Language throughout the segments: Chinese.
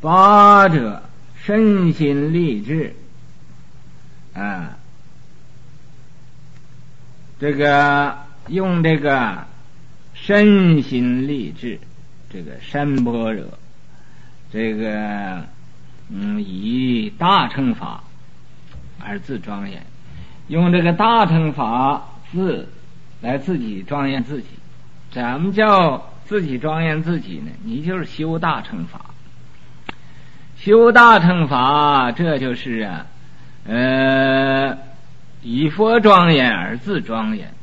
法者身心立志这个用这个身心立志，这个身般若，这个以大乘法而自庄严，用这个大乘法字来自己庄严自己。怎么叫自己庄严自己呢？你就是修大乘法，修大乘法，这就是以佛庄严而自庄严，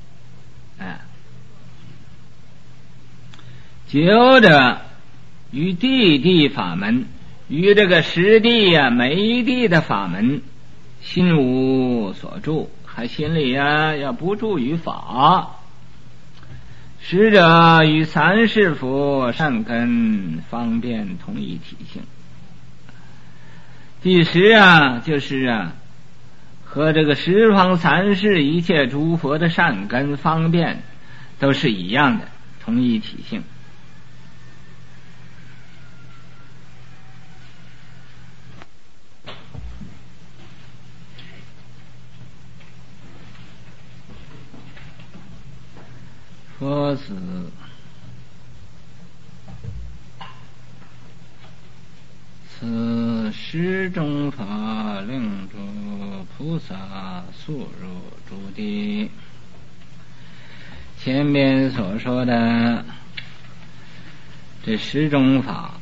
就着于地法门，于这个实地每一地的法门，心无所住，还心里要不住于法。使者与三世佛善根方便同一体性。第10就是和这个十方三世一切诸佛的善根方便都是一样的，同一体性。佛子此十种法令诸菩萨速入诸地。前面所说的这10种法，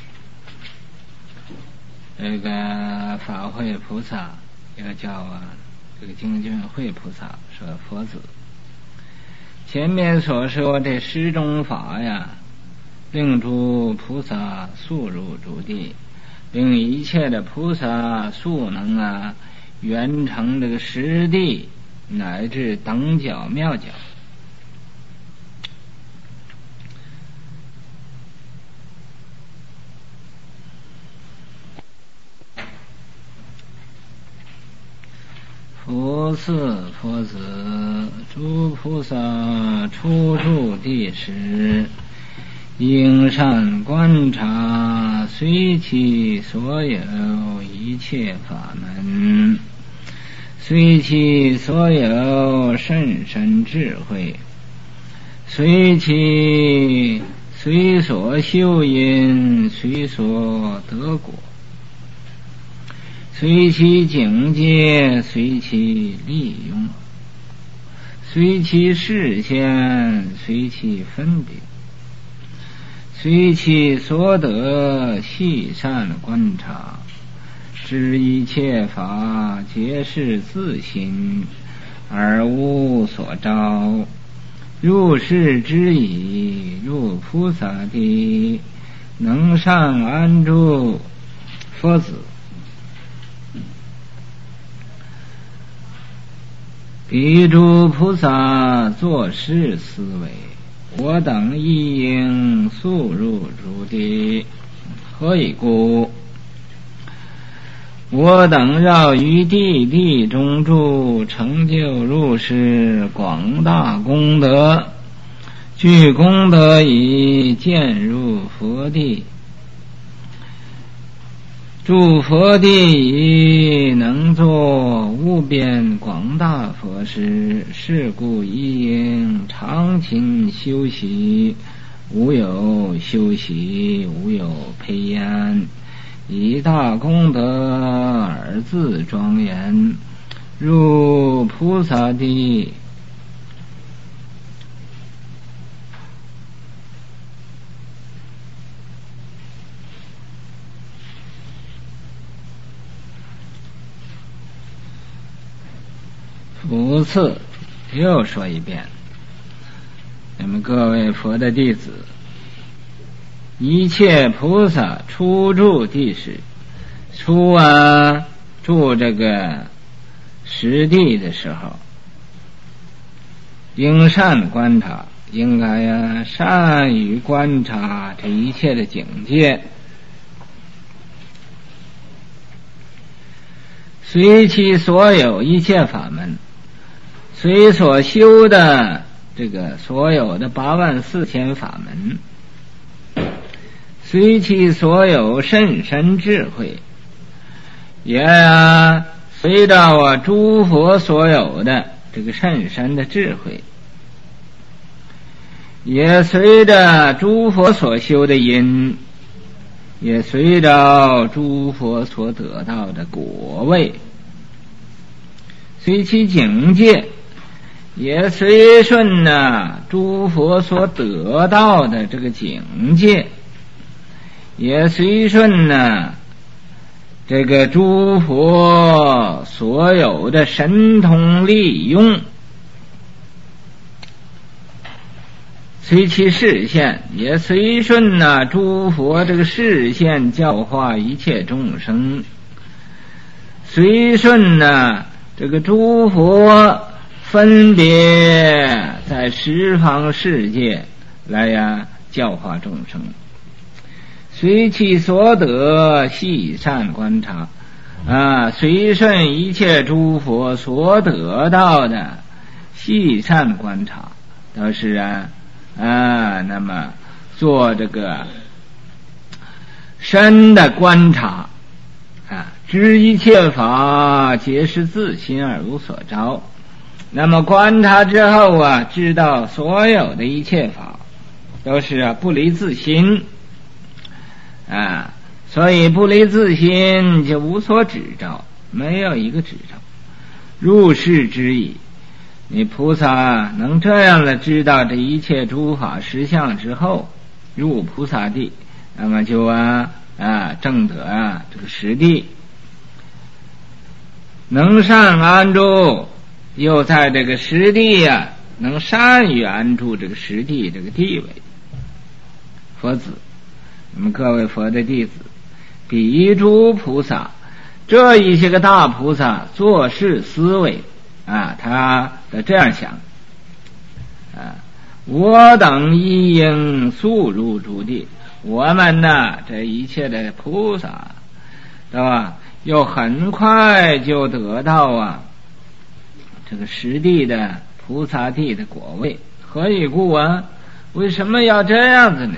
这个法会菩萨也叫这个精进会菩萨说佛子。前面所说这10种法令诸菩萨速入诸地，令一切的菩萨速能圆成这个实地乃至等觉妙觉。佛次佛子诸菩萨初住地时，应善观察随其所有一切法门，随其所有甚深智慧，随所修因，随所得果，随其境界，随其利用，随其视线，随其分别，随其所得细善观察，知一切法皆是自心而无所招，入世之矣，入菩萨地，能上安住佛子。彼诸菩萨作是思维，我等亦应速入诸地。何以故？我等绕于地中住，成就入世广大功德，具功德已渐入佛地，住佛地已能作无边广大佛事，是故亦应常勤修习，无有修习，无有培养，以大功德而自庄严，入菩萨地。五次又说一遍，你们各位佛的弟子，一切菩萨初住地时，初住这个实地的时候，应善观察，应该善于观察这一切的境界，随其所有一切法门，随所修的这个所有的84000法门， 随其所有甚深智慧，也随着诸佛所有的这个甚深的智慧，也随着诸佛所修的因，也随着诸佛所得到的果位，随其境界，也随顺诸佛所得到的这个境界，也随顺这个诸佛所有的神通利用，随其示现，也随顺诸佛这个示现教化一切众生，随顺这个诸佛分别在十方世界来教化众生，随其所得细善观察随顺一切诸佛所得到的细善观察，都是那么做这个深的观察知一切法皆是自心而无所着。那么观察之后知道所有的一切法都是不离自心所以不离自心就无所指照，没有一个指照，入世之意。你菩萨能这样的知道这一切诸法实相之后，入菩萨地，那么就证得这个实地，能善安住，又在这个实地能善于安住这个实地这个地位。佛子，那么各位佛的弟子，比诸菩萨，这一些个大菩萨做事思维他的这样想我等亦应速入诸地，我们这一切的菩萨，对吧？又很快就得到这个实地的菩萨地的果位。何以故为什么要这样子呢？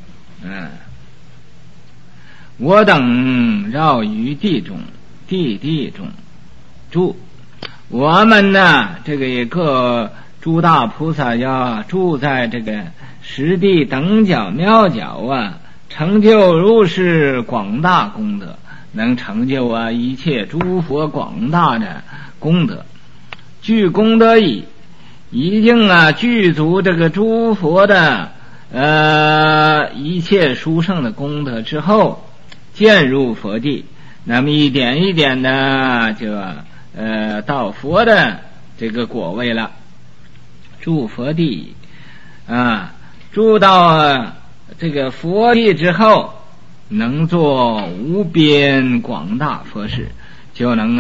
我等绕于地中，地中住。我们这个各诸大菩萨要住在这个实地等角妙角成就如是广大功德，能成就一切诸佛广大的功德，具功德已经具足这个诸佛的一切殊胜的功德之后，渐入佛地，那么一点一点的就到佛的这个果位了，住佛地住到这个佛地之后，能做无边广大佛事，就能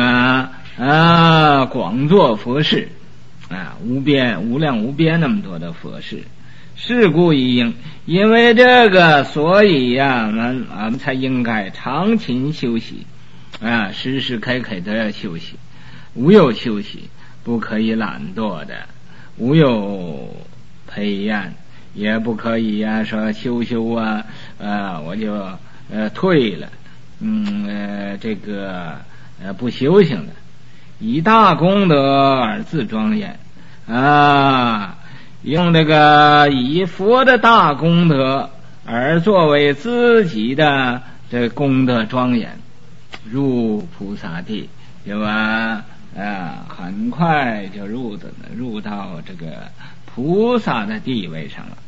广做佛事无边无量无边那么多的佛事。是故一应，因为这个，所以我们才应该常勤休息时时刻刻都要休息，无有休息，不可以懒惰的，无有培养，也不可以说修我就退了这个不修行了，以大功德而自庄严用这个以佛的大功德而作为自己的这功德庄严，入菩萨地，对吧？很快就入到这个菩萨的地位上了。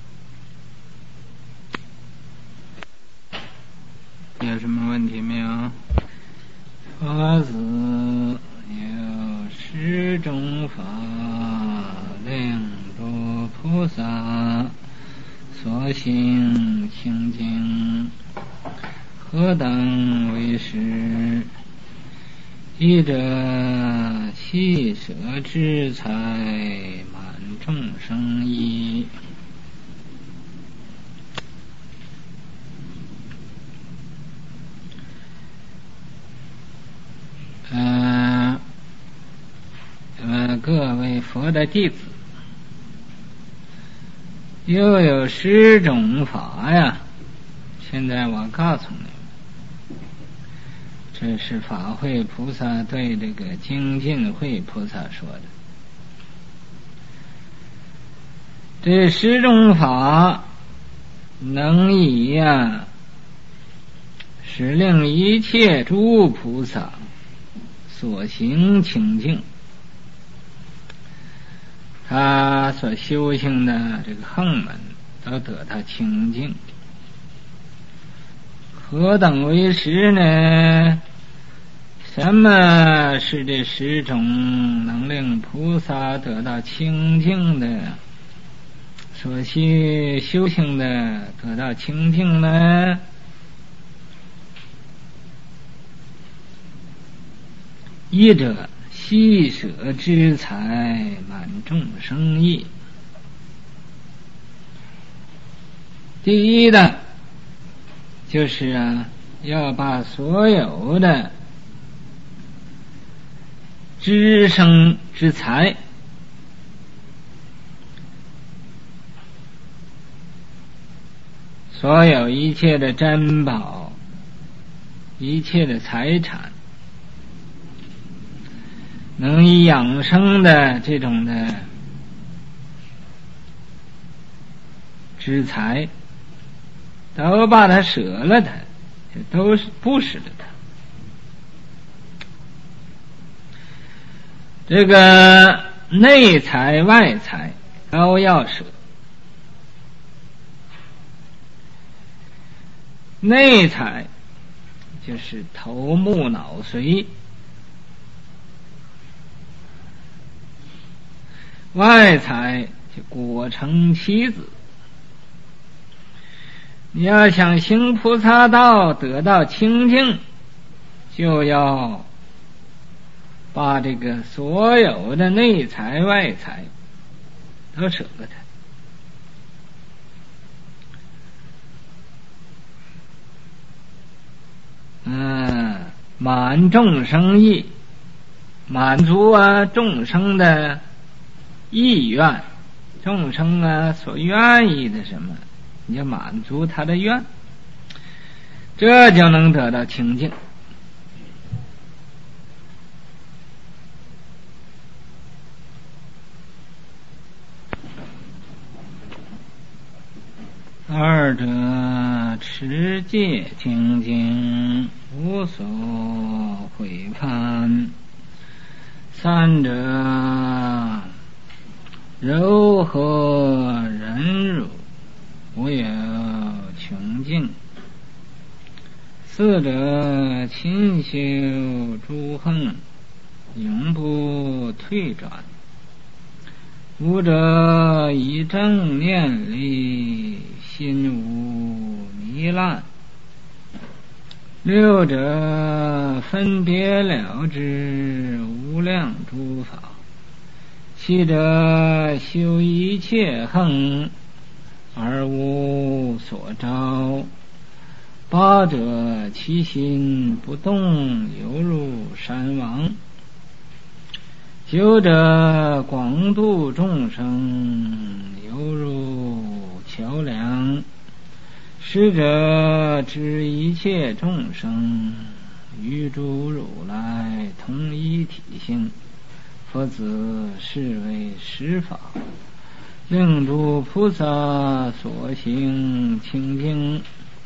有什么问题没有？佛子有十种法令诸菩萨所行清净，何等为实？一者弃舍之财，满众生意。各位佛的弟子，又有十种法现在我告诉你们，这是法会菩萨对这个精进会菩萨说的。这十种法能以使令一切诸菩萨所行清净，他所修行的这个横门都得到清净。何等为十呢？什么是这十种能令菩萨得到清净的所修行的得到清净呢？一者悉舍之财满众生意。第一的就是要把所有的知生之财，所有一切的珍宝，一切的财产，能以养生的这种的之财，都把它舍了它，都是不舍了它。这个内财外财都要舍。内财就是头目脑髓，外财就果成妻子。你要想行菩萨道得到清净，就要把这个所有的内财外财都舍了它。满众生意，满足众生的意愿，众生所愿意的什么，你就满足他的愿，这就能得到清净。二者持戒清净，无所毁犯。三者柔和忍辱，无有穷尽。四者勤修诸横，永不退转。五者以正念力，心无糜烂。六者分别了知无量诸法。七者修一切横，而无所着。八者其心不动，犹如山王。九者广度众生，犹如桥梁。十者知一切众生，与诸如来同一体性，佛子是为十法，令诸菩萨所行清净。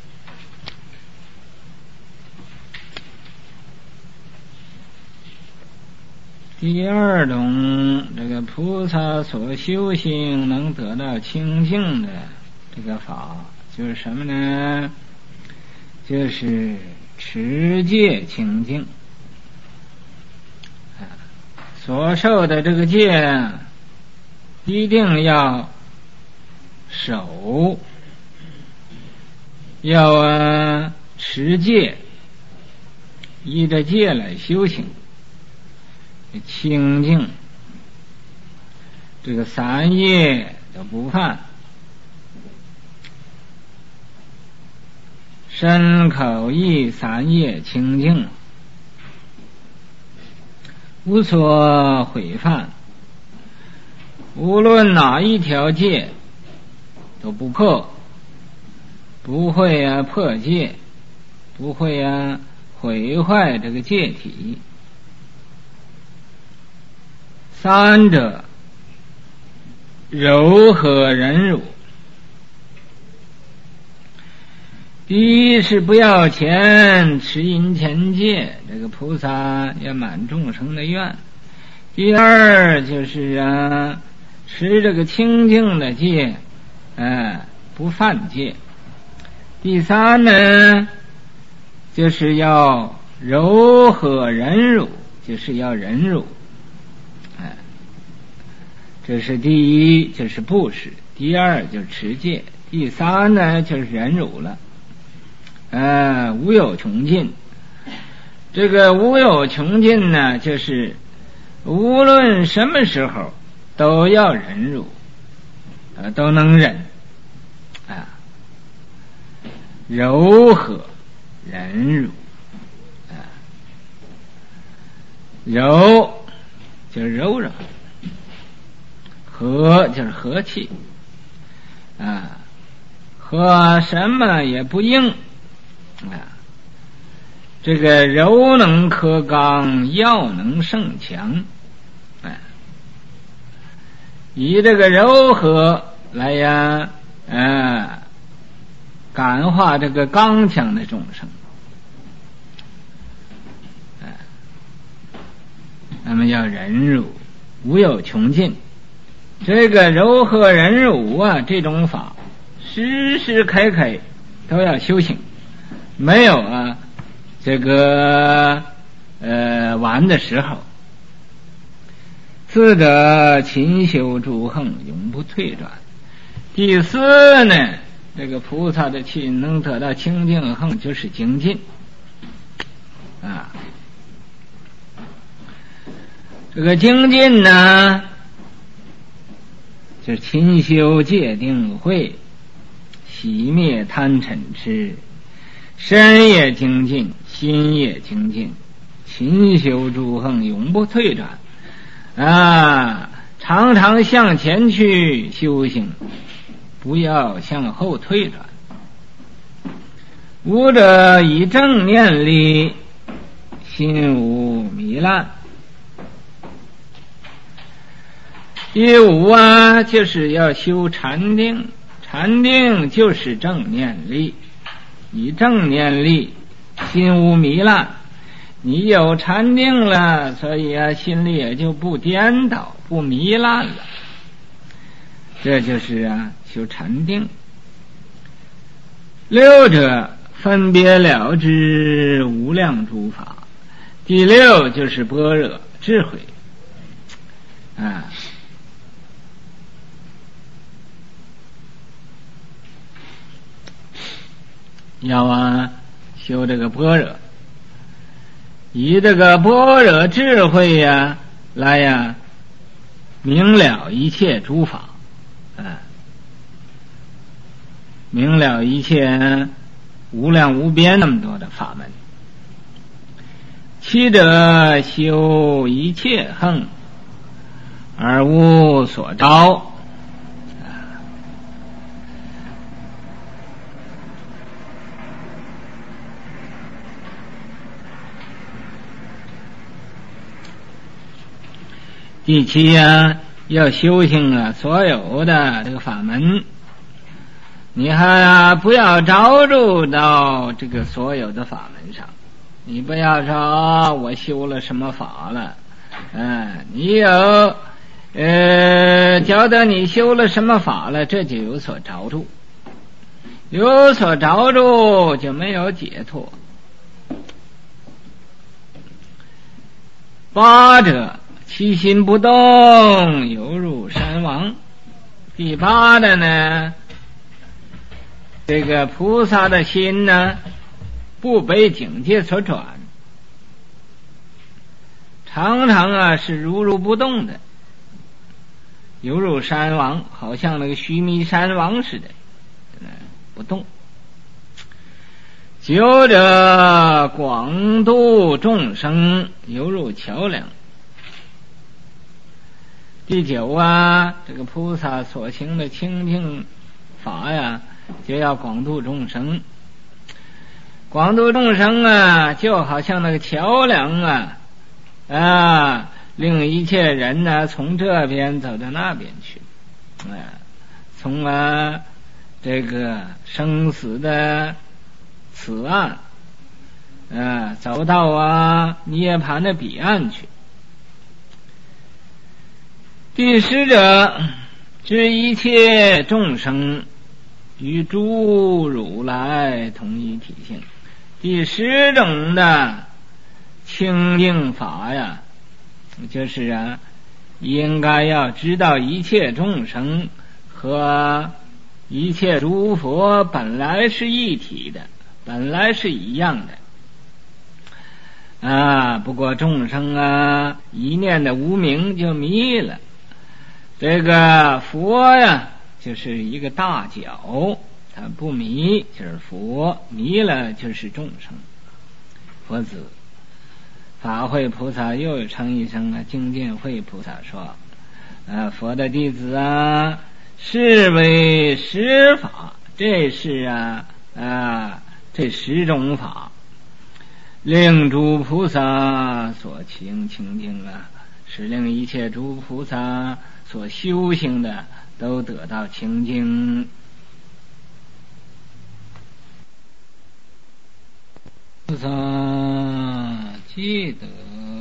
第二种这个菩萨所修行能得到清净的这个法，就是什么呢？就是持戒清净。所受的这个戒一定要守，要持戒，依着戒来修行清净，这个三业都不犯，身口意三业清净，无所毁犯，无论哪一条戒都不破， 不会破戒，不会毁坏这个戒体。三者柔和忍辱。第一是不要钱，持银钱戒，这个菩萨要满众生的愿。第二就是持这个清净的戒，不犯戒。第三呢，就是要柔和忍辱，就是要忍辱。这是第一，就是布施；第二就是持戒；第三呢，就是忍辱了。无有穷尽。这个无有穷尽呢，就是无论什么时候都要忍辱，都能忍。柔和忍辱。柔就是柔软，和就是和气，和什么也不应。这个柔能克刚，要能胜强。以这个柔和来感化这个刚强的众生。那么要忍辱，无有穷尽。这个柔和忍辱这种法时时刻刻都要修行，没有这个完的时候。自得勤修诸行，永不退转。第四呢，这个菩萨的气能得到清净行，就是精进。这个精进呢，就是勤修戒定慧，熄灭贪嗔痴，身也精进，心也精进，勤修诸行，永不退转。常常向前去修行，不要向后退转。无者以正念力，心无糜烂。第五就是要修禅定，禅定就是正念力，以正念力，心无糜烂。你有禅定了，所以心里也就不颠倒，不糜烂了。这就是修禅定。六者分别了知无量诸法。第六就是般若智慧。要修这个般若，以这个般若智慧来明了一切诸法，明了一切无量无边那么多的法门。七者修一切行，而无所着。第七要修行所有的这个法门，你还不要着入到这个所有的法门上。你不要说我修了什么法了，你有觉得你修了什么法了，这就有所着入，有所着入就没有解脱。八者其心不动，犹如山王。第八的呢，这个菩萨的心呢，不被境界所转，常常是如不动的，犹如山王，好像那个须弥山王似的，不动。九者广度众生，犹如桥梁。第九这个菩萨所行的清净法就要广度众生。广度众生啊，就好像那个桥梁令一切人呢从这边走到那边去，从这个生死的此岸走到涅槃的彼岸去。第十者，知一切众生与诸如来同一体性。第十种的清净法呀，就是应该要知道一切众生和一切诸佛本来是一体的，本来是一样的不过众生一念的无明就迷了。这个佛呀，就是一个大角，他不迷就是佛，迷了就是众生。佛子法会菩萨又称一声精进会菩萨说佛的弟子是为十法，这是这十种法令诸菩萨所清净是令一切诸菩萨所修行的都得到清净。菩萨既得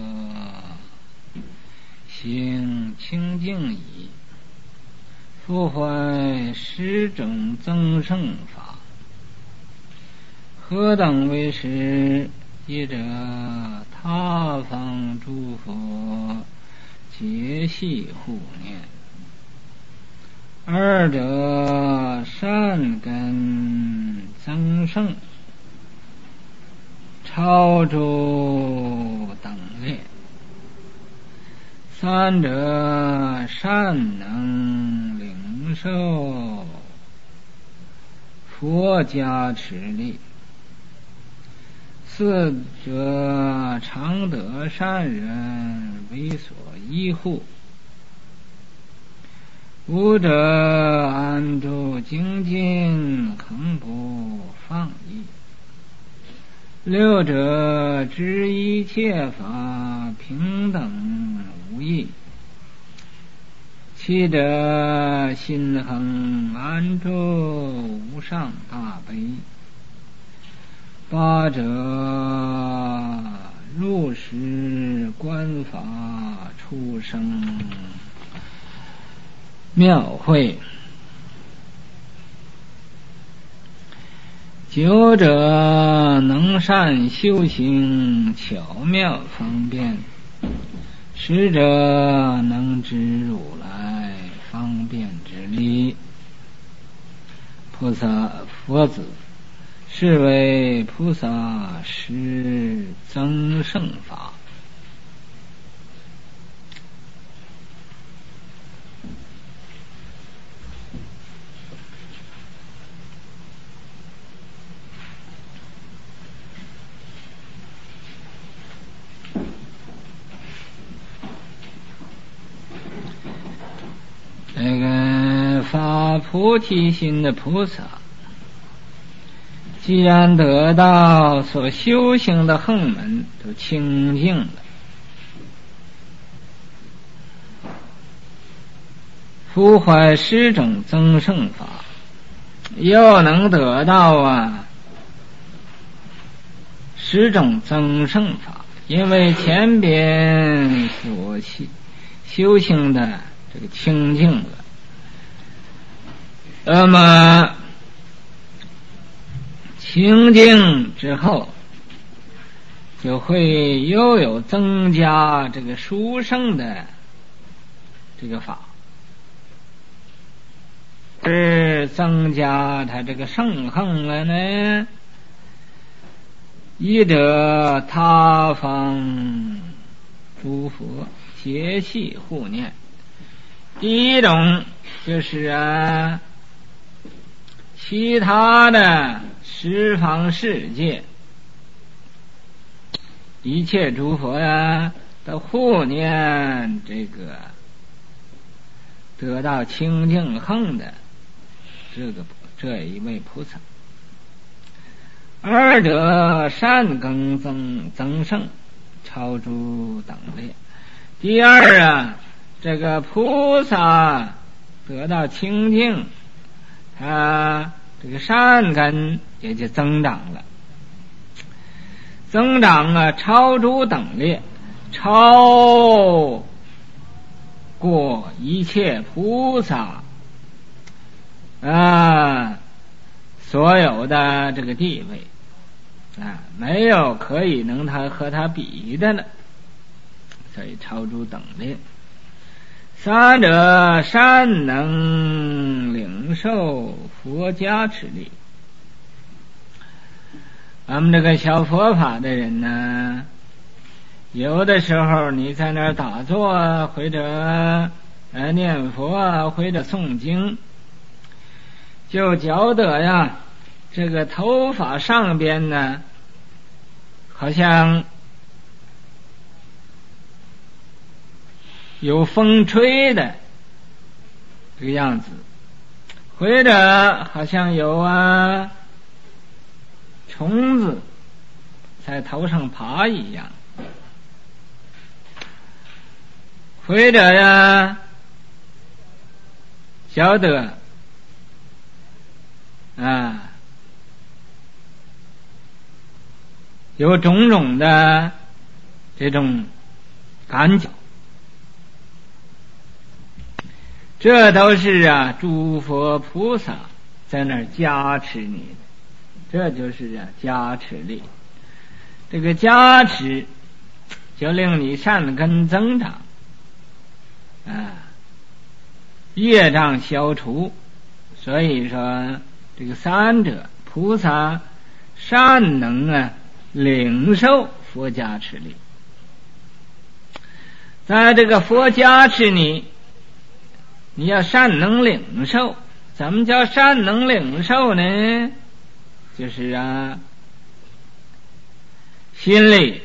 行清净矣，复怀十种增胜法，何等为实？一者他方诸佛皆系护念，二者善根增胜，超诸等列，三者善能领受佛加持力，四者常得善人为所依护，五者安住精进恒不放逸，六者知一切法平等无异，七者心恒安住无上大悲，八者入时观法出生妙慧，九者能善修行巧妙方便，十者能知如来方便之理。菩萨佛子是为菩萨施增胜法。这个发菩提心的菩萨，既然得到所修行的横门都清净了，复怀十种增胜法，又能得到十种增胜法，因为前边所修行的这个清净了，那么清净之后就会又有增加这个殊胜的这个法，是增加他这个圣横了呢。一者他方诸佛皆系护念，第一种就是其他的十方世界一切诸佛都护念这个得到清净横的这一位菩萨。二者善根增盛，超诸等列。第二啊，这个菩萨得到清净，他这个善根也就增长了，增长啊，超诸等列，超过一切菩萨所有的这个地位没有可以能和他比的了，所以超诸等列。三者善能领受佛加持力。咱们这个小佛法的人呢，有的时候你在那儿打坐或者念佛或者诵经，就觉得呀，这个头发上边呢好像有风吹的这个样子，或者好像有虫子在头上爬一样，或者呀晓得有种种的这种感觉，这都是诸佛菩萨在那儿加持你的，这就是加持力。这个加持就令你善根增长业障消除。所以说这个三者菩萨善能领受佛加持力。在这个佛加持你要善能领受。怎么叫善能领受呢？就是心里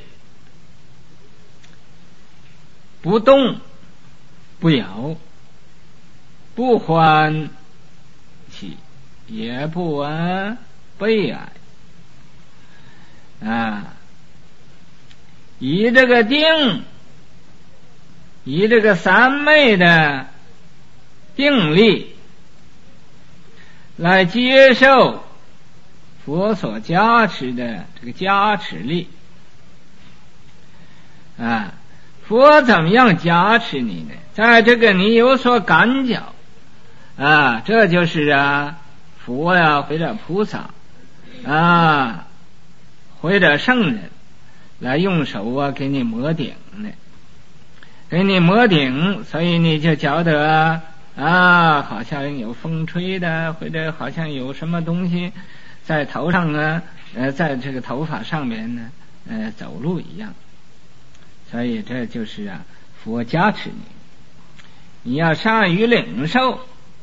不动不摇，不欢喜也不悲哀以这个定，以这个三昧的定力来接受佛所加持的这个加持力佛怎么样加持你呢？在这个你有所感觉这就是佛呀或者菩萨或者圣人来用手给你摩顶呢，给你摩顶，所以你就觉得好像有风吹的，或者好像有什么东西在头上在这个头发上面呢走路一样。所以这就是佛加持你要善于领受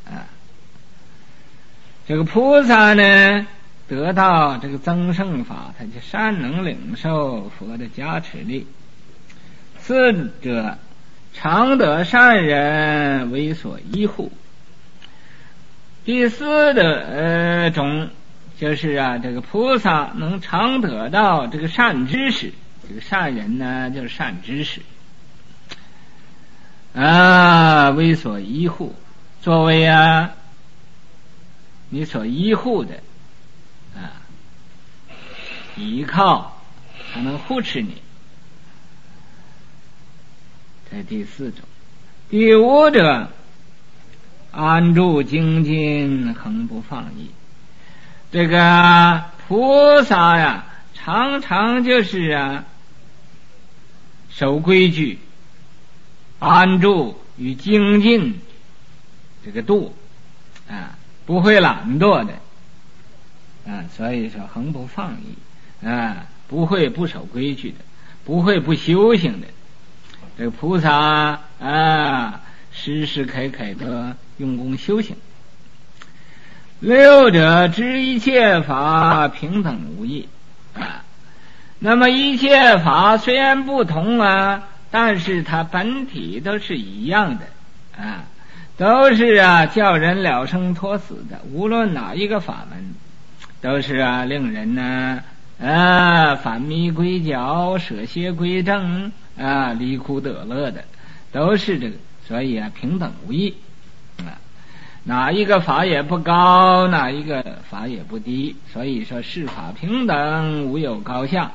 这个菩萨呢得到这个增胜法，他就善能领受佛的加持力。四者常得善人为所依护。第四的种就是这个菩萨能常得到这个善知识。这个善人呢就是善知识为所依护，作为你所依护的依靠，他能护持你。这第四种。第五者安住精进，恒不放逸。这个菩萨常常就是守规矩，安住与精进这个度不会懒惰的所以说恒不放逸不会不守规矩的，不会不修行的。这个菩萨时时刻刻的用功修行。六者知一切法平等无异那么一切法虽然不同但是它本体都是一样的都是叫人了生脱死的。无论哪一个法门，都是令人返迷归教，舍邪归正，离苦得乐的，都是这个。所以平等无异哪一个法也不高，哪一个法也不低。所以说世法平等，无有高下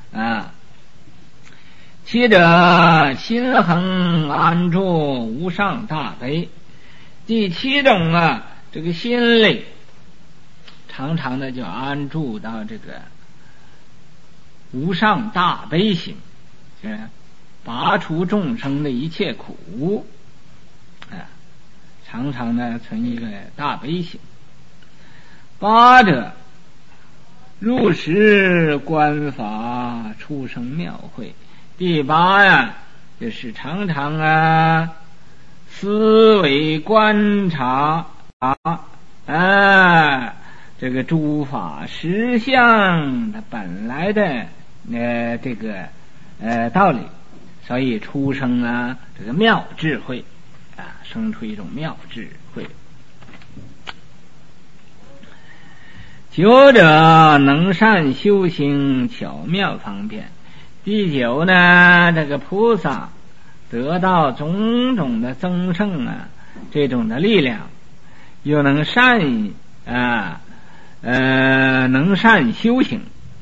其者心恒安住无上大悲。第七种这个心里常常的就安住到这个无上大悲心，拔除众生的一切苦常常的存一个大悲心。八者入实观法出生妙慧。第八就是常常思维观察这个诸法实相的本来的这个道理，所以出生这个妙智慧生出一种妙智慧。九者能善修行巧妙方便。第九呢，这个菩萨得到种种的增胜这种的力量，又能善能善修行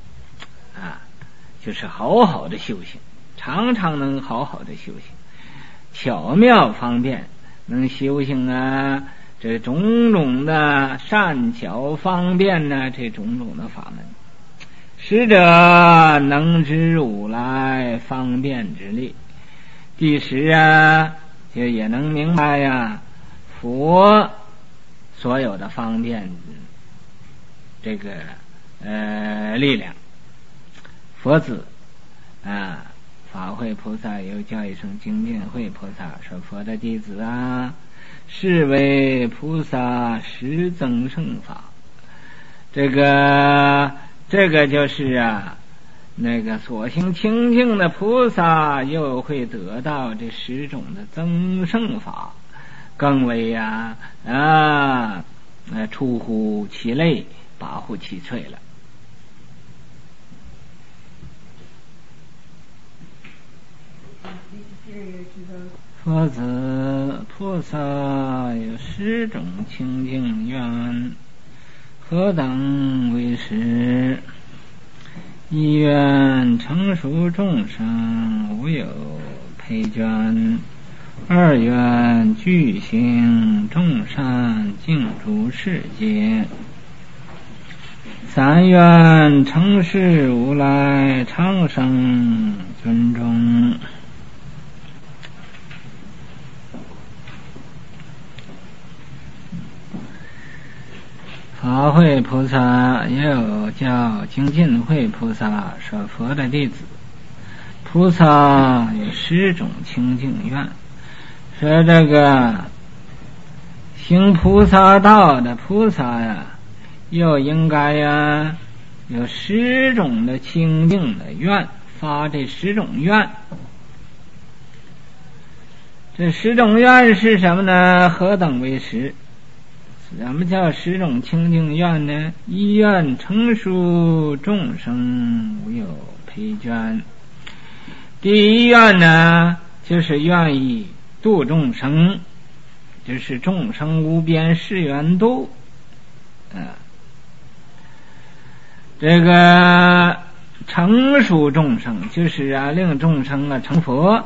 就是好好的修行，常常能好好的修行，巧妙方便，能修行这种种的善巧方便这种种的法门。使者能知如来方便之力。第十就也能明白佛所有的方便这个力量。佛子法会菩萨又叫一声精进会菩萨，说佛的弟子是为菩萨实增胜法。这个就是那个所行清净的菩萨又会得到这10种的增胜法，更为出乎其类，拔乎其萃了。佛子菩萨有10种清净愿，何等为实？一愿成熟众生无有培捐，二愿具行众善净诸世界，三愿承事如来长生尊重。法会菩萨也有叫精进会菩萨，说佛的弟子菩萨有10种清净愿，说这个行菩萨道的菩萨又应该有10种的清净的愿，发这10种愿。这10种愿是什么呢？何等为实？咱们叫10种清净愿呢？一愿成熟众生无有培捐。第一愿呢，就是愿意度众生，就是众生无边誓愿度。这个成熟众生，就是令众生成佛，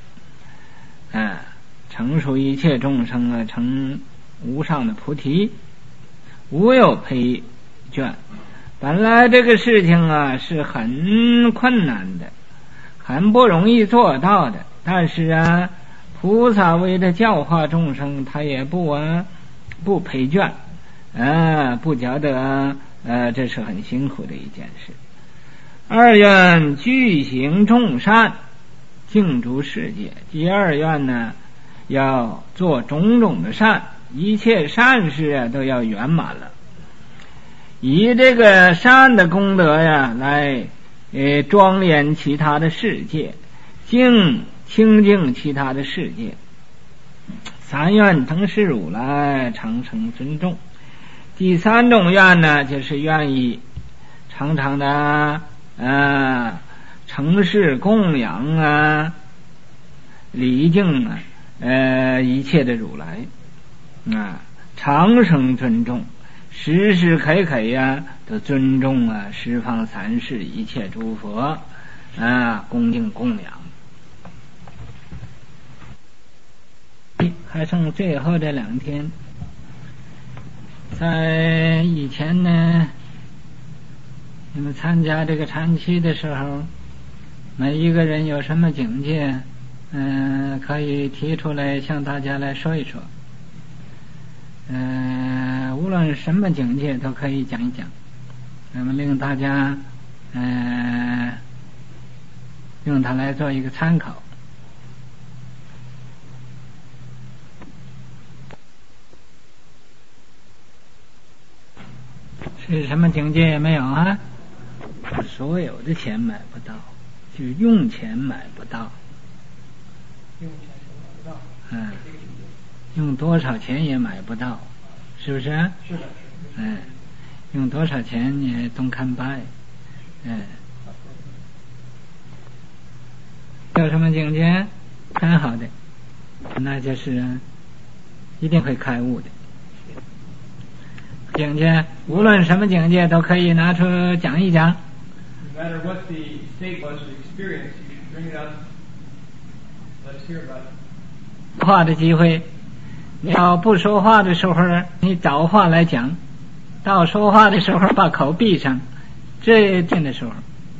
成熟一切众生成无上的菩提，无有培捐。本来这个事情是很困难的，很不容易做到的，但是菩萨为了教化众生，他也不培捐，不觉得这是很辛苦的一件事。二愿具行众善净诸世界。第二愿呢，要做种种的善，一切善事都要圆满了，以这个善的功德来庄严其他的世界，清净其他的世界。 三愿成事如来，常生尊重。第三种愿呢，就是愿意常常的承事供养啊，礼敬一切的如来常生尊重，时时刻刻都尊重十方三世一切诸佛恭敬供养。还剩最后这2天，在以前呢，你们参加这个禅期的时候，每一个人有什么境界可以提出来向大家来说一说。无论什么境界都可以讲一讲，那么令大家用它来做一个参考。是什么境界也没有啊？所有的钱买不到，就用钱买不到。用钱买不到。用多少钱也买不到，是不是？是的。用多少钱也don't come by。有什么境界？很好的，那就是一定会开悟的。境界，无论什么境界都可以拿出讲一讲。No matter what the state was of experience, you should bring it up. Let's hear about it. 话的机会，你要不说话的时候，你找话来讲；到说话的时候，把口闭上。这的时候，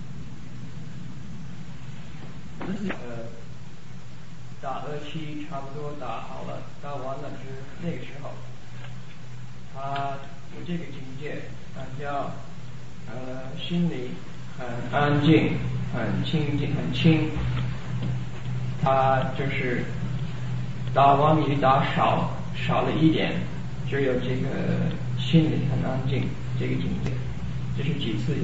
打的期差不多打好了，打完了是那个时候，他有这个境界，感觉心里很安静，很清静，很轻。他就是打王语打少了一点，只有这个心里很安静这个境界，这是几次有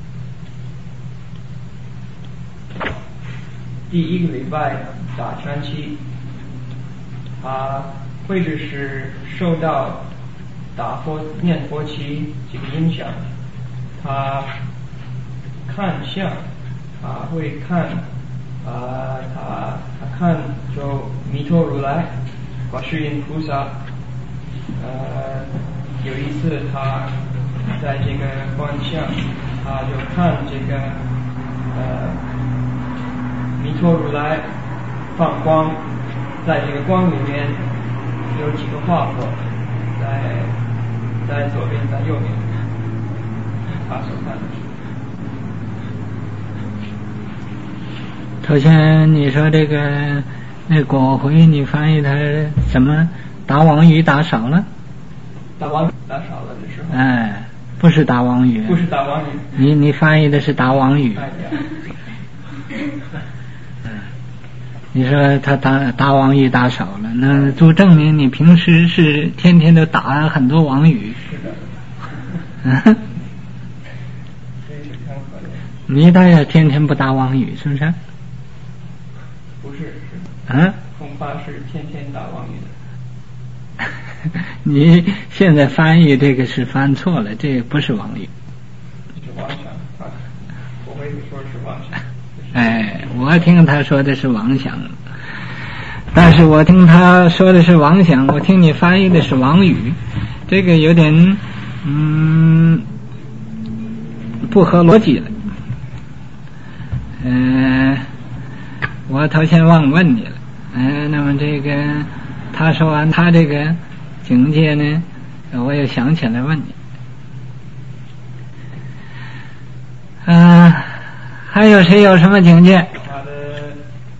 的。第1个礼拜打禅期，他或者是受到念佛期这个影响，他看相，他会看他看就弥陀如来、观世音菩萨。有一次他在这个观相，他就看这个弥陀如来放光，在这个光里面有几个化佛，在左边，在右边，他所看的。 头先你说这个那果回，你翻译它什么？打王语打少了？ 打王语打少了的时候。 不是打王语。 不是打王语。 你翻译的是打王语。你说他打王语打少了，那就证明你平时是天天都打很多王语。 是的。 你倒要天天不打王语，是不是？ 不是。恐怕是天天打王语的。 你现在翻译这个是翻错了，这个不是王语。 是妄想，我会说是妄想。 我听他说的是妄想，但是我听他说的是妄想，我听你翻译的是王语，这个有点不合逻辑了。我头先忘问你了。那么这个他说完他这个境界呢，我又想起来问你。还有谁有什么境界？ 他的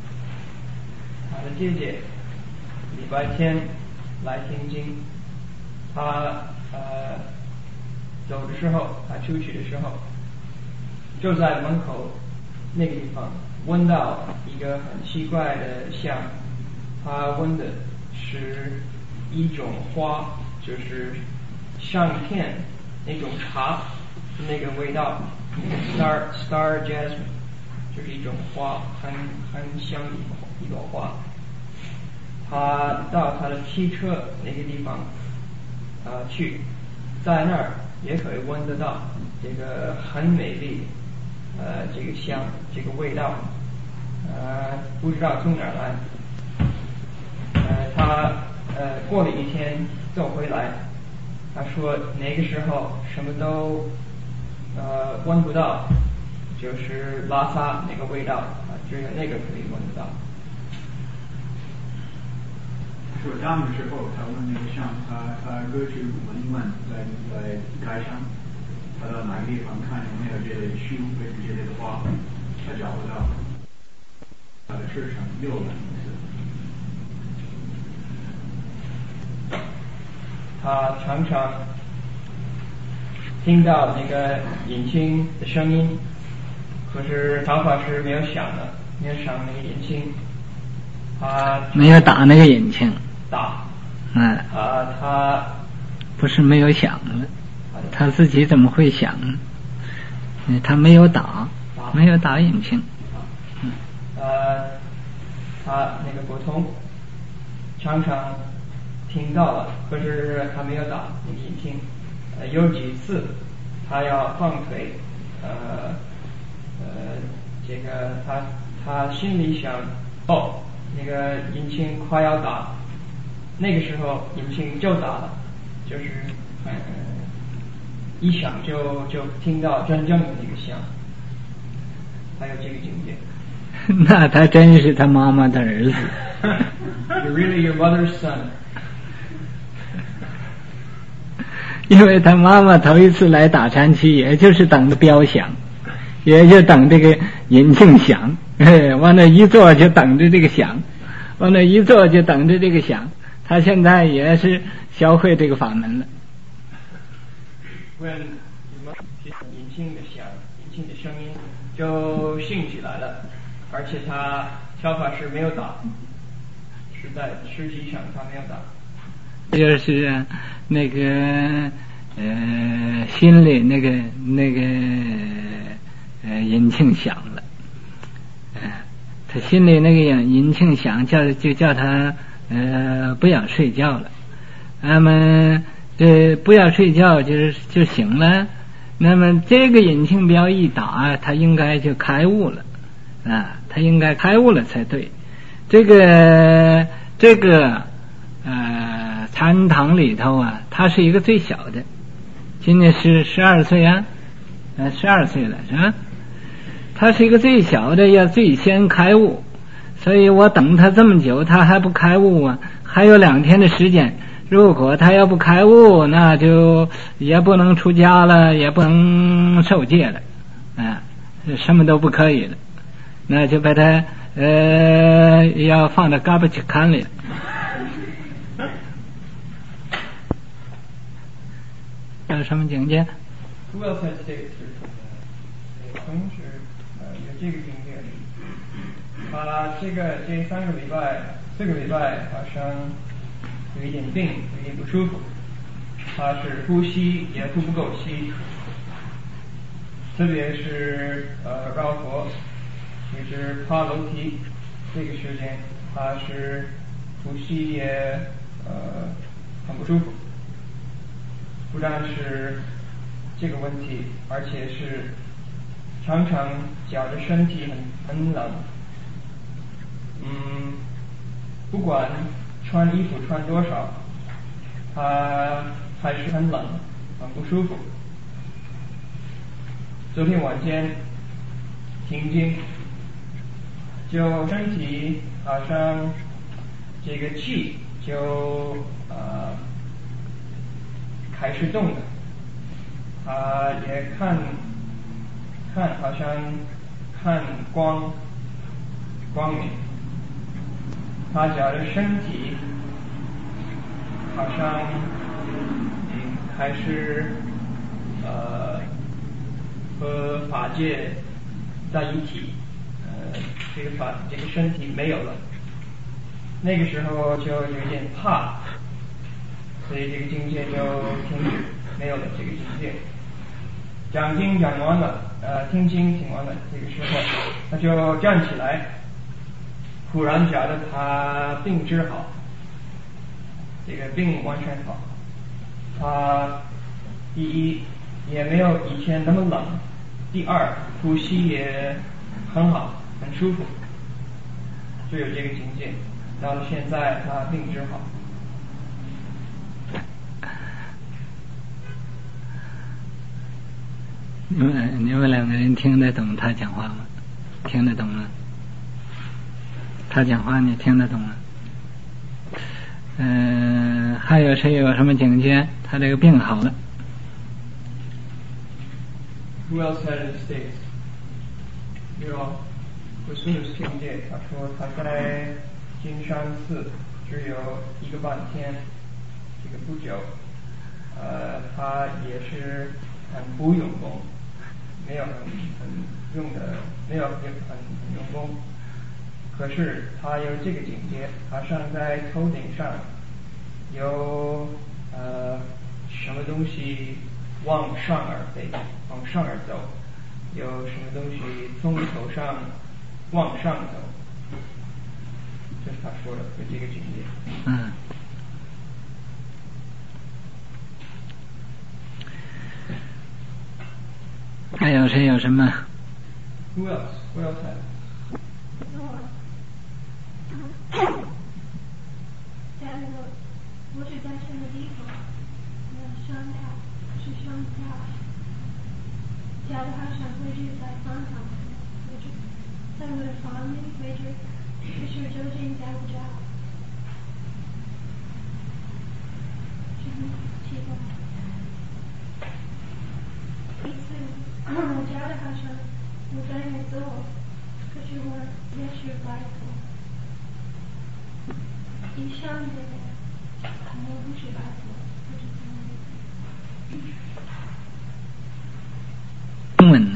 姐姐礼拜天来听经，他走的时候，他出去的时候，就在门口那个地方闻到一个很奇怪的香，他闻的是一种花，就是上片那种茶那个味道。Star jasmine 就是一种花，很香一朵花。 他到他的汽车那个地方去，在那儿也可以闻得到这个很美丽这个香，这个味道，不知道从哪儿来。他过了一天走回来，他说那个时候什么都闻不到，就是拉萨那个味道只有那个可以闻得到。 说当的时候，他问那个像他歌曲闻一闻，在街上，他到哪个地方看有没有这类树或者这类的花，他找不到，他的市场又来一次。 他常常听到那个引擎的声音，可是方法是没有响的，没有响那个引擎，他没有打那个引擎。 打。他不是没有响了，他自己怎么会响？他没有打，没有打引擎。 他那个沟通常常听到了，可是他没有打那个引擎。有几次他要放腿，这个他心里想，那个引擎快要打，那个时候引擎就打了，就是一响就听到真正的那个响，还有这个境界。 那他真是他妈妈的儿子。 You're really your mother's son. 因为他妈妈头一次来打禅期，也就是等着标响，也就等这个引磬响，往那一坐就等着这个响，往那一坐就等着这个响。他现在也是学会这个法门了。 引磬的响，引磬的声音就兴起来了，而且他小法师没有打，实际上他没有打。 就是那个心里那个引磬响了，他心里那个引磬响就叫他不要睡觉了。那么不要睡觉就醒了。那么这个引磬标一打，他应该就开悟了他应该开悟了才对。这个禅堂里头他是一个最小的，今年是12岁12岁了是吧？他是一个最小的，要最先开悟，所以我等他这么久，他还不开悟还有2天的时间。如果他要不开悟，那就也不能出家了，也不能受戒了，什么都不可以了，那就把他要放到garbage can里了。有什么境界？ 主要在这个是同时有这个境界。这3个礼拜4个礼拜好像有一点病，有一点不舒服，他是呼吸也呼不够吸，特别是绕佛就是爬楼梯这个时间，他是呼吸也很不舒服。不但是这个问题，而且是常常觉得身体很冷，不管穿衣服穿多少，他还是很冷，很不舒服。昨天晚间听经，就身体好像这个气就开始动了，也看好像看光明，他觉得身体好像开始和法界在一起，这个身体没有了，那个时候就有点怕，所以这个境界就停止，没有了这个境界。讲经讲完了，听经听完了，这个时候他就站起来，忽然觉得他病治好， 这个病完全好。他第一也没有以前那么冷，第二呼吸也很好，很舒服，就有这个境界。到了现在他病治好。 你们两个人听得懂他讲话吗？听得懂吗？他讲话你听得懂吗？还有谁有什么警戒？他这个病好了。 Who else had any states? 有不是境界，他说他在金山寺只有1个半天，这个不久，他也是很不用功，没有很用的，没有很用功。可是他有这个境界，他上在头顶上有什么东西往上而飞，往上而走，有什么东西从头上往上走，这是他说的，有这个境界。 还有谁有什么 ？Who else? Who else has? 在那个我只在什么地方？商塔是商塔，家里好像位置在方向位置，在我的房里位置，可是究竟在不在？是很奇怪。一次我家里好像我在那做，可是我也是白做。一上这个可能不是白做，不是怎么中文呢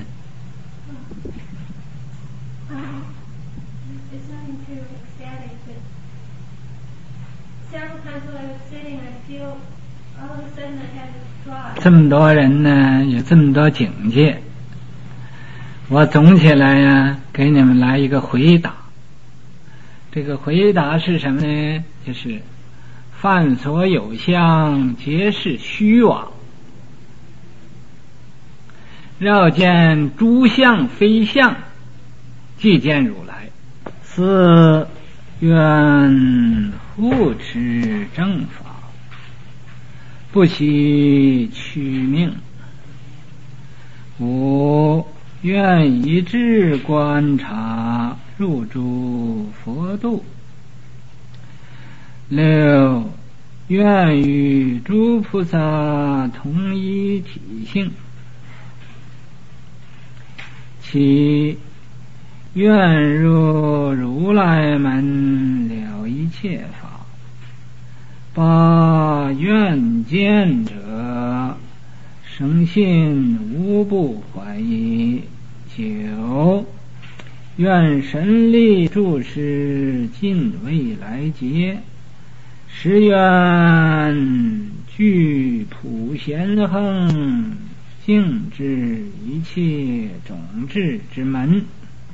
？It's nothing too ecstatic, but several times when I was sitting, I feel all of a sudden I had a thought. 这么多人呢，有这么多境界，我总起来呀，给你们来一个回答。这个回答是什么呢？就是凡所有相，皆是虚妄。绕见诸相非相，即见如来。四愿护持正法，不惜取命。五愿一致观察，入诸佛度。六愿与诸菩萨同一体性。七愿入如来门，了一切法。八愿见者生信无不怀疑。九愿神力注释尽未来劫。十愿具普贤恒，净治一切种智之门。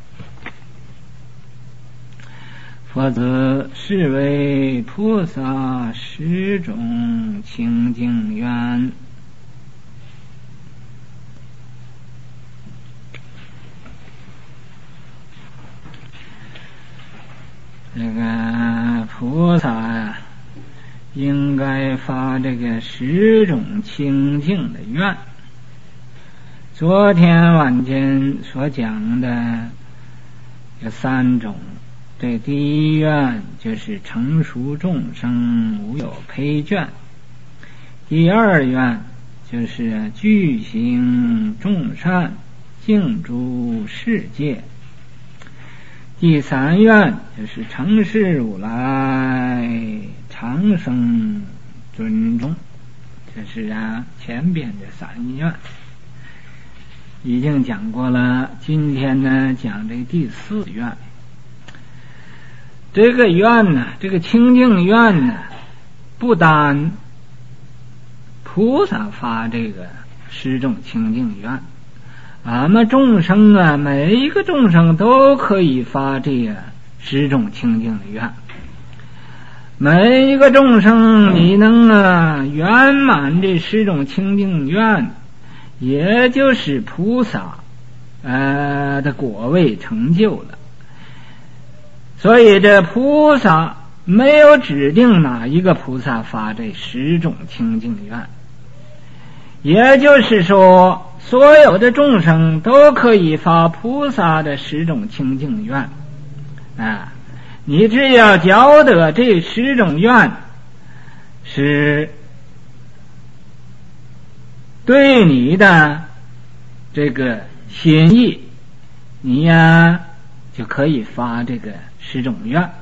佛子是为菩萨十种清净愿。这个菩萨呀，应该发这个十种清净的愿。昨天晚间所讲的有3种，这第一愿就是成熟众生无有胚眷，第二愿就是具行众善，净诸世界，第三愿就是成事如来，长生尊重。这是前边的3愿已经讲过了，今天呢讲这第4愿。这个愿呢，这个清净愿呢，不单菩萨发这个十种清净愿，俺们众生啊，每一个众生都可以发这个十种清净的愿。 每一个众生你能圆满这10种清净愿，也就是菩萨的果位成就了。所以这菩萨没有指定哪一个菩萨发这10种清净愿，也就是说所有的众生都可以发菩萨的10种清净愿啊。你只要觉得这10种愿是对你的这个心意，你呀就可以发这个10种愿。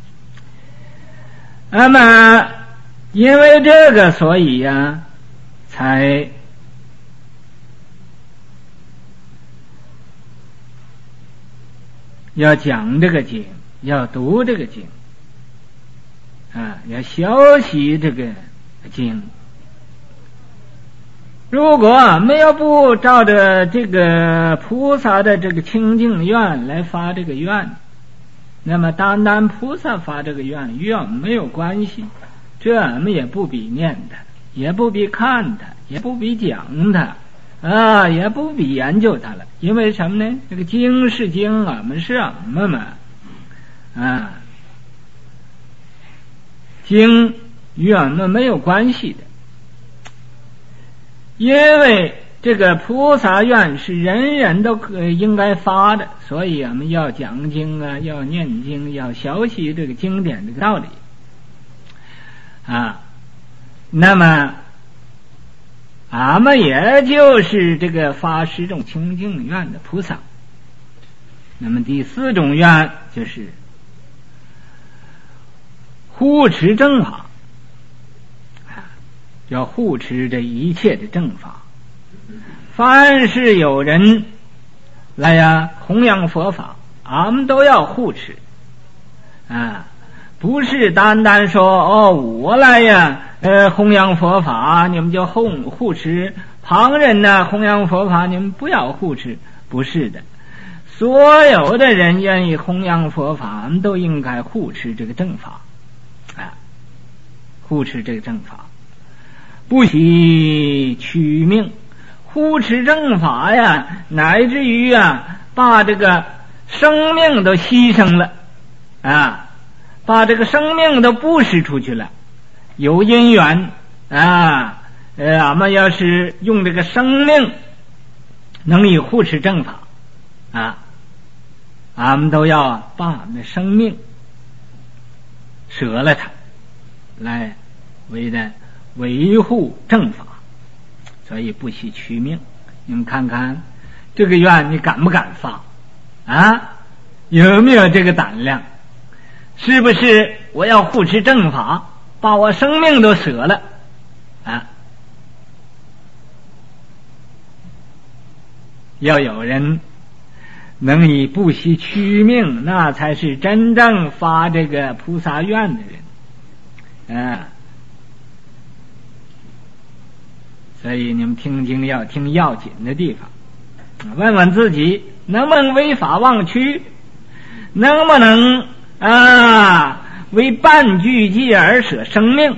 那么因为这个，所以呀才要讲这个经，要读这个经要学习这个经。如果没有不照着这个菩萨的这个清净愿来发这个愿，那么单单菩萨发这个愿与我们没有关系，这我们也不必念它，也不必看它，也不必讲它也不必研究它了。因为什么呢？这个经是经，我们是我们嘛经与我们没有关系的。因为这个菩萨愿是人人都应该发的，所以我们要讲经要念经，要学习这个经典这个道理那么俺们也就是这个发10种清净愿的菩萨。那么第4种愿就是护持正法要护持这一切的正法。凡是有人来弘扬佛法，俺们都要护持不是单单说我来弘扬佛法，你们就护持；旁人呢弘扬佛法，你们不要护持。不是的，所有的人愿意弘扬佛法，俺们都应该护持这个正法护持这个正法，不惜取命，护持正法乃至于把这个生命都牺牲了把这个生命都布施出去了。有因缘俺们要是用这个生命能以护持正法俺们都要把俺们的生命舍了它，来维护正法，所以不惜取命。你们看看这个愿你敢不敢发有没有这个胆量？是不是我要护持正法，把我生命都舍了要有人能以不惜取命，那才是真正发这个菩萨愿的人所以你们听经要听要紧的地方，问问自己能不能违法忘躯，能不能为半句计而舍生命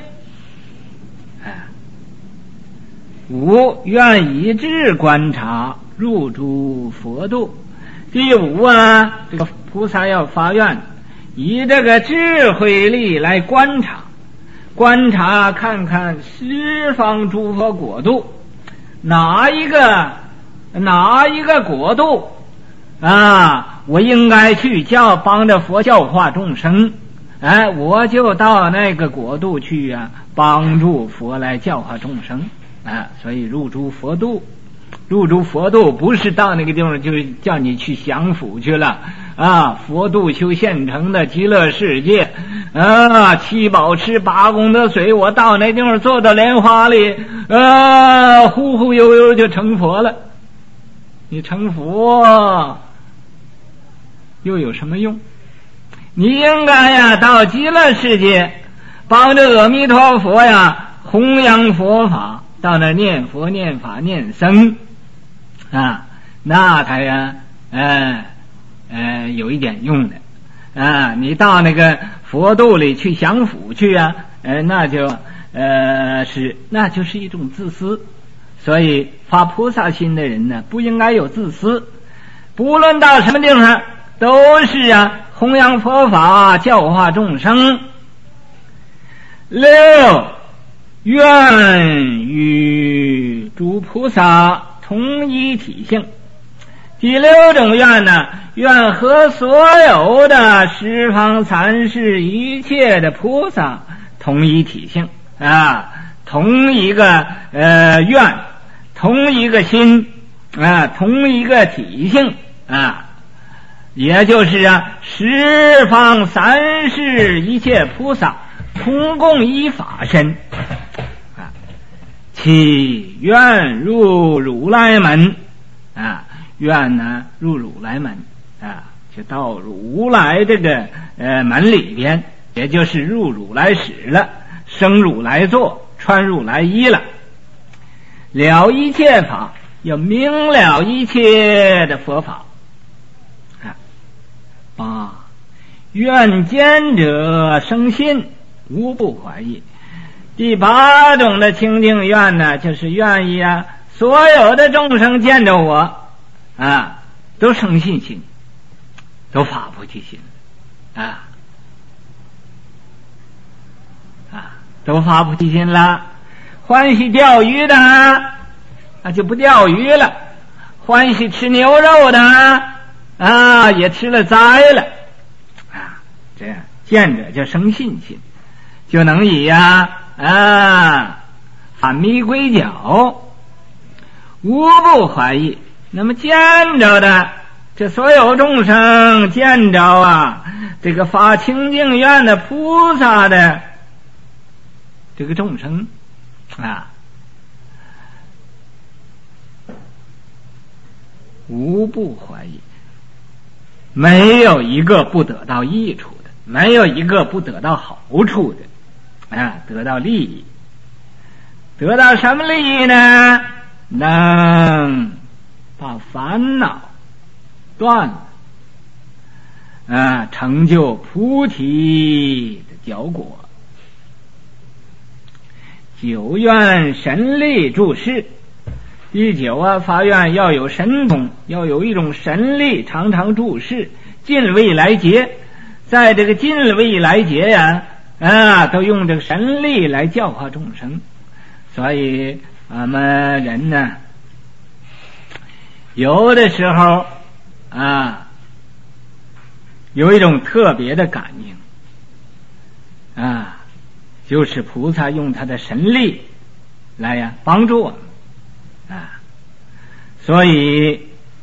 5愿以智观察入诸佛度。第5这个菩萨要发愿以这个智慧力来观察看看十方诸佛国度哪一个国度我应该去帮着佛教化众生我就到那个国度去帮助佛来教化众生所以入诸佛度不是到那个地方就叫你去享福去了佛度修现成的极乐世界七宝池八功德水，我到那地方坐到莲花里忽忽悠悠就成佛了。你成佛又有什么用？你应该到极乐世界帮着阿弥陀佛弘扬佛法，到那念佛念法念僧那才有一点用的你到那个佛度里去享福去啊，那就是一种自私。所以发菩萨心的人呢，不应该有自私，不论到什么地方都是弘扬佛法，教化众生。六，愿与诸菩萨同一体性。第六种愿呢，愿和所有的十方三世一切的菩萨同一体性同一个愿，同一个心同一个体性也就是十方三世一切菩萨同共一法身其愿入如来门愿呢入如来门就到如来这个门里边，也就是入如来室了，生如来座，穿如来衣了，了一切法，要明了一切的佛法八，愿见者生信，无不怀疑。第八种的清净愿呢，就是愿意所有的众生见着我都生信心，都发菩提心都发菩提心了。欢喜钓鱼的就不钓鱼了，欢喜吃牛肉的也吃了斋了这样见着就生信心，就能以返迷归脚，无不怀疑。那么见着的这所有众生见着这个发清净愿的菩萨的这个众生无不怀疑，没有一个不得到益处的，没有一个不得到好处的得到利益。得到什么利益呢？能把烦恼断了成就菩提的결果。九愿神力注释。第九发愿要有神通，要有一种神力常常注释，尽未来劫，在这个尽未来劫都用这个神力来教化众生。所以我们人呢，有的时候有一种特别的感应就是菩萨用他的神力来帮助我们所以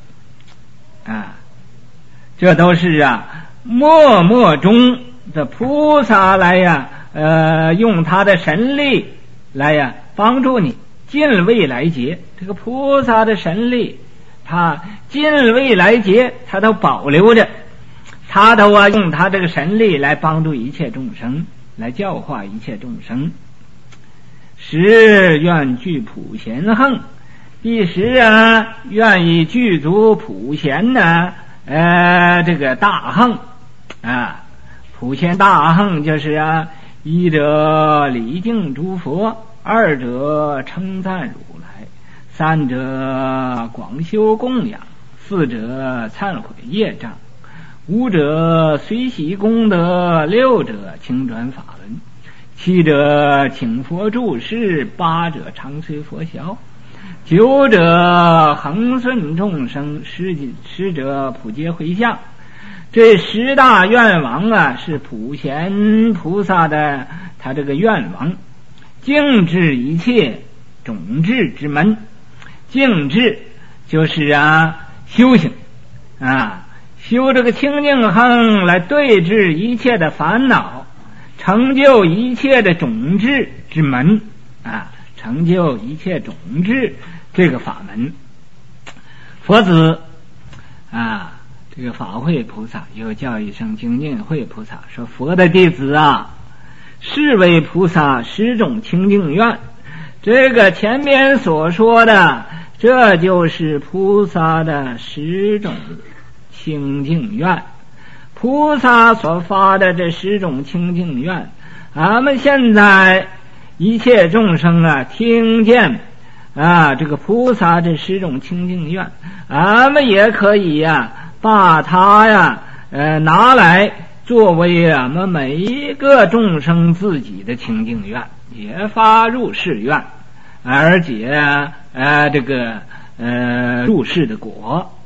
这都是默默中的菩萨来用他的神力来帮助你尽未来劫。这个菩萨的神力，他尽未来劫他都保留着，他都用他这个神力来帮助一切众生，来教化一切众生。十愿具普贤行。第十愿意具足普贤这个大行普贤大行就是一者礼敬诸佛，二者称赞如来，三者广修供养，四者忏悔业障，五者随喜功德，六者轻转法轮，七者请佛住世，八者常随佛效，九者恒顺众生，十者普皆回向。这十大愿王是普贤菩萨的他这个愿王，净治一切种智之门。净治就是修行修这个清净行来对治一切的烦恼，成就一切的种智之门成就一切种智这个法门。佛子这个法会菩萨又叫一声精进会菩萨，说佛的弟子是为菩萨十种清净愿。这个前面所说的，这就是菩萨的十种清净愿。 菩萨所发的这10种清净愿，俺们现在一切众生啊，听见这个菩萨这10种清净愿，俺们也可以把它拿来作为俺们每一个众生自己的清净愿，也发入世愿，而且这个入世的果。